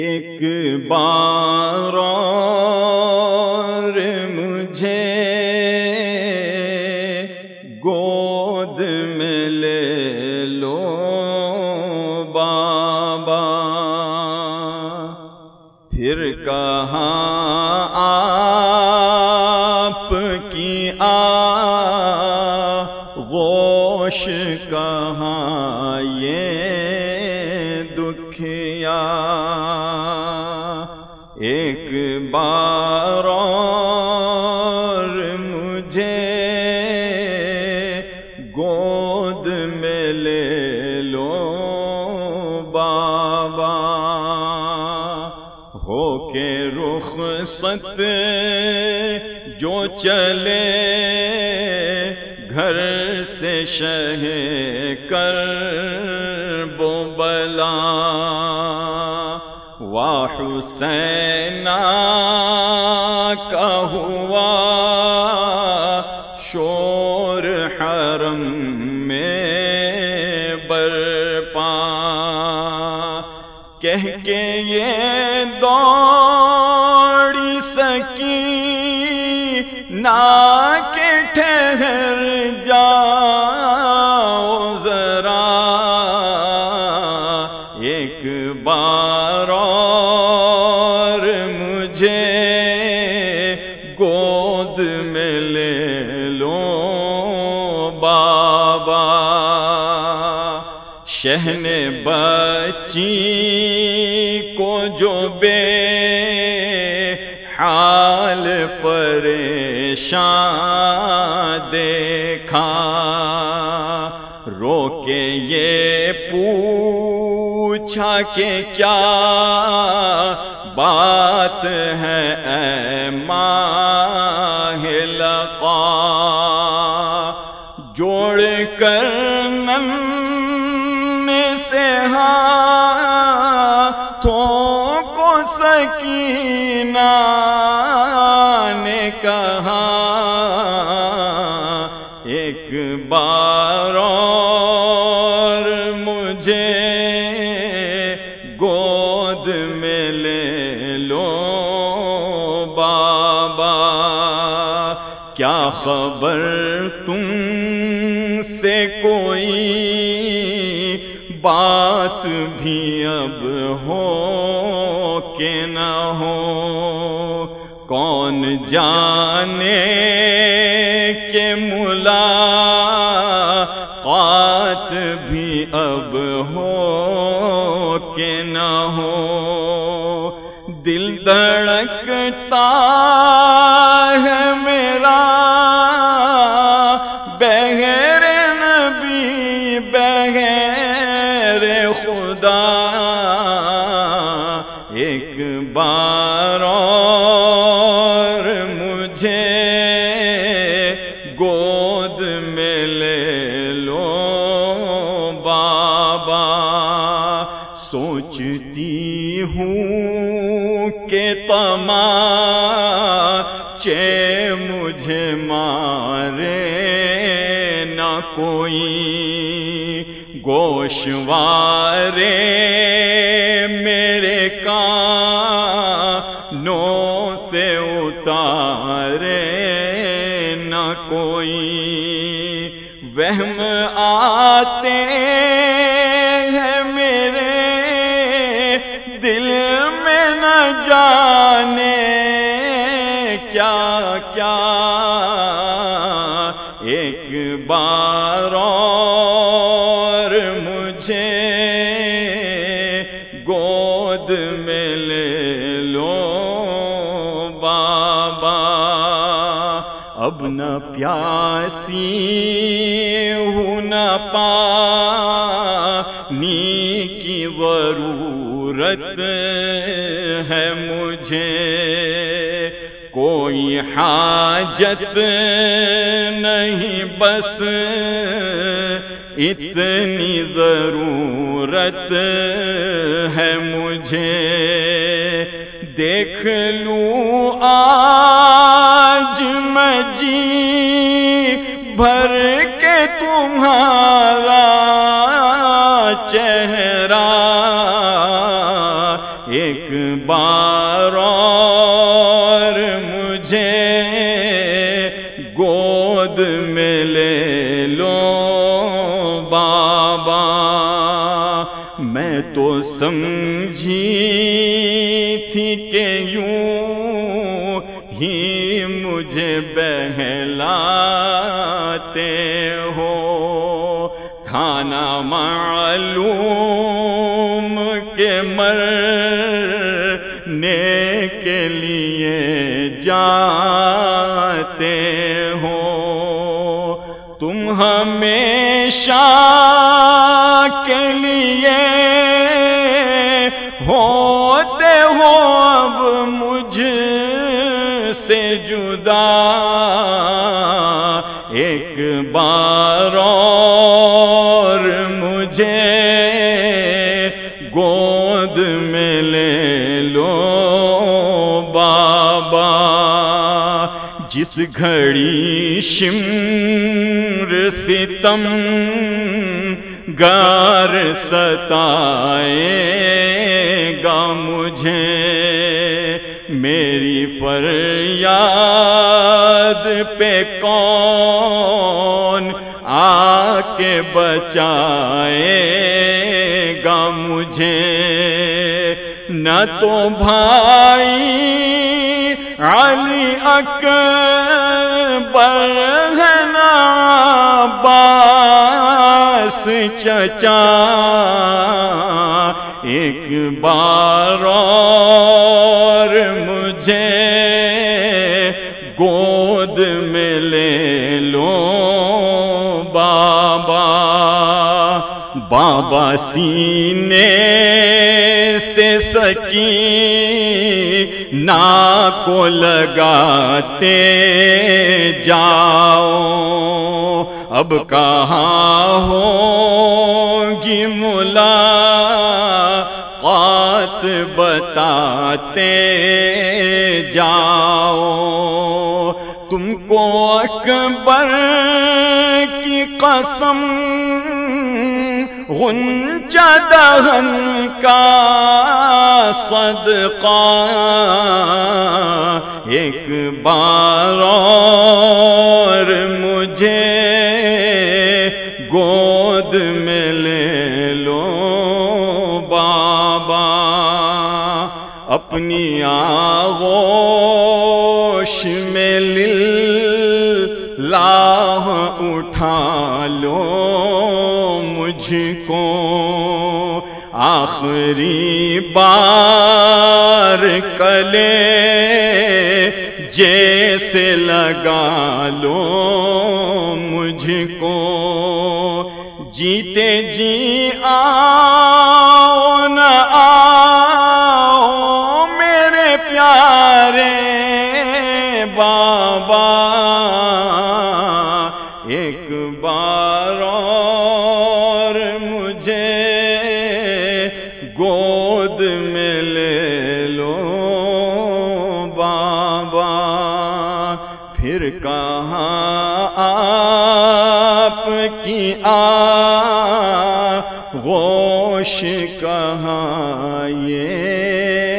ایک بار اور مجھے گود میں لے لو بابا، پھر کہاں آپ کی آغوش، کہاں یہ دکھیا، ایک بار اور مجھے گود میں لے لو بابا، ہو کے رخصت جو چلے گھر سے شہ کرب و بلا، وا حسین کا ہوا شور حرم میں برپا، کہہ کے یہ دوڑی سکینہ کہ ٹھہر جاؤ ذرا، ایک بار اور مجھے گود میں لے لو بابا، شہن بچی کو جو بے حال پریشان دیکھا، رو کے یہ پوچھا کہ کیا بات ہے اے ماہ لقا، جوڑ کر ننے سے ہاتھوں کو سکینہ نے کہا، ایک بار اور مجھے گود میں لے لو بابا، کیا خبر تم سے کوئی بات بھی اب ہو کہ نہ ہو، کون جانے کہ ملاقات بھی اب ہو کہ نہ ہو، دل دھڑکتا ہے میرا بغیر نبی بغیر خدا، ایک بار اور مجھے گود میں لے لو بابا، سوچتی ہوں کہ تماچے مجھے مارے نہ کوئی، گوشوارے میرے کانوں سے اتارے نہ کوئی، وہم آتے ہیں میرے دل میں نہ جانے کیا کیا، ایک بار اور مجھے گود میں لے لو بابا، اب نہ پیاسی ہوں نہ پانی کی ضرورت ہے مجھے، کوئی حاجت نہیں بس اتنی ضرورت ہے مجھے، دیکھ لوں آج میں جی بھر کے تمہارا چہرہ، ایک بار اور مجھے گود میں لے لو بابا، میں تو سمجھی تھی کہ یوں ہی مجھے بہلاتے ہو، تھا نہ معلوم کہ مرنے کے لیے جاتے ہو، تم ہمیشہ کے لیے ہوتے ہو اب مجھ سے جدا، ایک بار اور مجھے گود میں لے لو بابا، جس گھڑی شمر ستم گار ستائے گا مجھے، میری فریاد پہ کون آ کے بچائے گا مجھے، نہ تو بھائی علی اکبر ہے نہ عباس چچا، ایک بار اور مجھے گود میں لے لو بابا، بابا سینے سے سکینہ کو لگاتے جاؤ، اب کہاں ہوگی ملاقات بتاتے جاؤ، تم کو اکبر کی قسم غنچہ دہن کا صدقہ، ایک بار اور مجھے گود میں لے لو بابا، اپنی آغوش میں للہ اٹھا لو مجھ کو، آخری بار کلے جیسے لگا لو مجھ کو، جیتے جی آؤ نہ آؤ میرے پیارے بابا، ایک بار اور مجھے گود میں لے لو بابا، پھر کہاں آپ کی آغوش کہاں یہ